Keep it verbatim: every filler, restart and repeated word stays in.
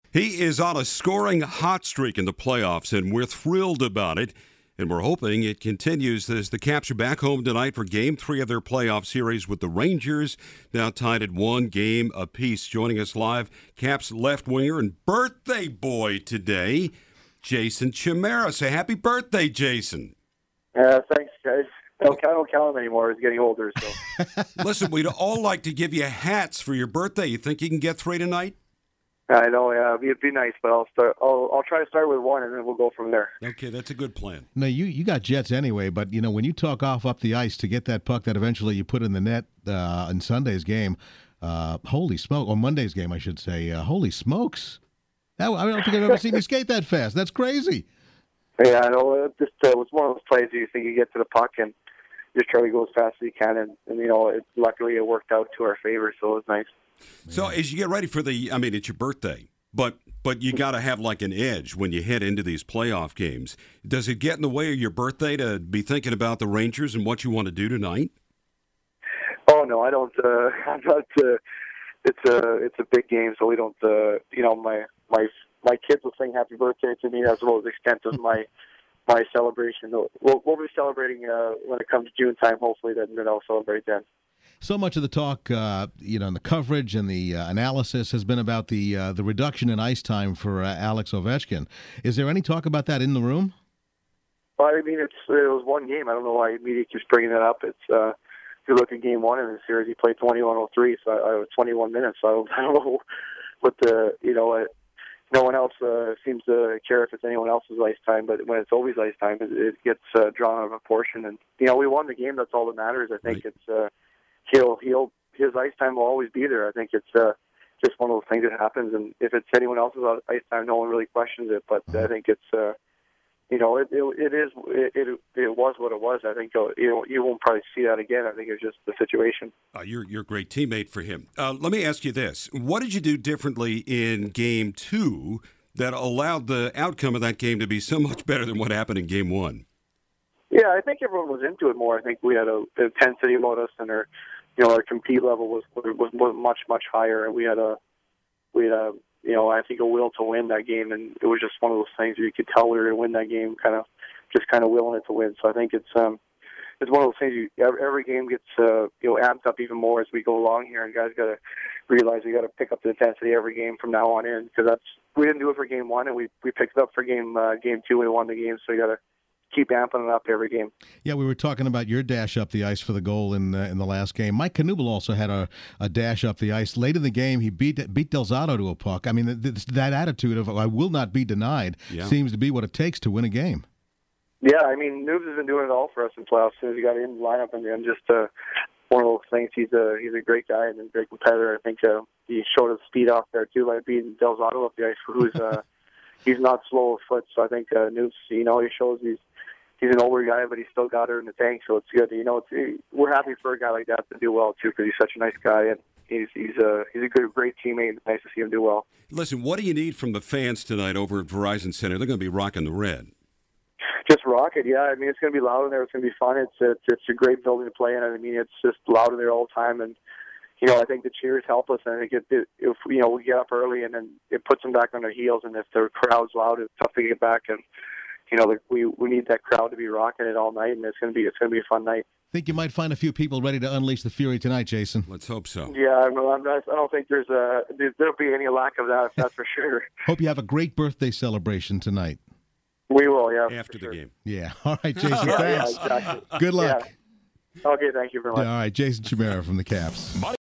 He is on a scoring hot streak in the playoffs, and we're thrilled about it. And we're hoping it continues as the Caps are back home tonight for Game three of their playoff series with the Rangers, now tied at one game apiece. Joining us live, Caps left winger and birthday boy today, Jason Chimera. Say happy birthday, Jason. Uh, thanks, guys. I don't, I don't count him anymore. He's getting older. So Listen, we'd all like to give you hats for your birthday. You think you can get three tonight? I know, yeah, it'd be nice, but I'll start. I'll, I'll try to start with one, and then we'll go from there. Okay, that's a good plan. No, you you got Jets anyway, but you know when you talk off up the ice to get that puck that eventually you put in the net uh, in Sunday's game, uh, holy smoke, or Monday's game, I should say, uh, holy smokes! That, I don't think I've ever seen you skate that fast. That's crazy. Yeah, I know. It just uh, was one of those plays where you think you get to the puck and just try to go as fast as you can, and, and you know, it, luckily it worked out to our favor, so it was nice. So as you get ready for the, I mean, it's your birthday, but but you got to have like an edge when you head into these playoff games. Does it get in the way of your birthday to be thinking about the Rangers and what you want to do tonight? Oh no, I don't. Uh, I'm not. Uh, it's a it's a big game, so we don't. Uh, you know, my my my kids will sing happy birthday to me as well as the extent of my my celebration. We'll we'll be celebrating uh, when it comes June time. Hopefully, then then I'll celebrate then. So much of the talk, uh, you know, and the coverage and the uh, analysis has been about the uh, the reduction in ice time for uh, Alex Ovechkin. Is there any talk about that in the room? Well, I mean, it's it was one game. I don't know why media keeps bringing that up. It's uh, if you look at game one in the series, he played twenty-one oh three, so I, I was twenty-one minutes. So I don't know what the you know. Uh, no one else uh, seems to care if it's anyone else's ice time, but when it's Ovi's ice time, it, it gets uh, drawn out of proportion. And you know, we won the game. That's all that matters. I think Right. it's. Uh, He'll, he'll, his ice time will always be there. I think it's uh, just one of those things that happens, and if it's anyone else's ice time, no one really questions it. But I think it's, uh, you know, it, it, it is, it, it, it was what it was. I think uh, you know, you won't probably see that again. I think it's just the situation. Uh, you're you're a great teammate for him. Uh, let me ask you this: what did you do differently in Game Two that allowed the outcome of that game to be so much better than what happened in Game One? Yeah, I think everyone was into it more. I think we had a, a intensity about us, and our, you know, our compete level was was, was much much higher. And we had a, we had a, you know, I think a will to win that game, and it was just one of those things where you could tell we were going to win that game, kind of, just kind of willing it to win. So I think it's um, it's one of those things. You, every, every game gets uh, you know, amped up even more as we go along here, and guys got to realize we got to pick up the intensity every game from now on in, because that's we didn't do it for game one, and we we picked it up for game uh, game two, and we won the game. So you got to keep amping it up every game. Yeah, we were talking about your dash up the ice for the goal in uh, in the last game. Mike Knuble also had a, a dash up the ice. Late in the game, he beat beat Del Zotto to a puck. I mean, th- th- that attitude of I will not be denied Yeah. seems to be what it takes to win a game. Yeah, I mean, Noobs has been doing it all for us in playoffs. As soon as he got in the lineup, and, and just uh, one of those things. He's a he's a great guy and a great competitor. I think uh, he showed his speed off there too, like beating Del Zotto up the ice, who's uh, he's not slow of foot. So I think uh, Noobs, you know, he shows he's. He's an older guy, but he's still got her in the tank, so it's good. You know, it's, we're happy for a guy like that to do well too, because he's such a nice guy and he's he's a he's a good, great teammate. It's nice to see him do well. Listen, what do you need from the fans tonight over at Verizon Center? They're going to be rocking the red. Just rock it, yeah. I mean, it's going to be loud in there. It's going to be fun. It's it's it's a great building to play in. I mean, it's just loud in there all the time, and you know, I think the cheers help us. And I think it, it, if you know we get up early and then it puts them back on their heels, and if the crowd's loud, it's tough to get back. And you know, we we need that crowd to be rocking it all night, and it's going to be it's going to be a fun night. Think you might find a few people ready to unleash the fury tonight, Jason? Let's hope so. Yeah, I'm, I'm not, I don't think there's a there, there'll be any lack of that. That's for sure. Hope you have a great birthday celebration tonight. We will, yeah. After the sure. game. Yeah. All right, Jason. Yeah, Thanks. yeah, exactly. Good luck. Yeah. Okay, thank you very much. All right, Jason Chimera from the Caps.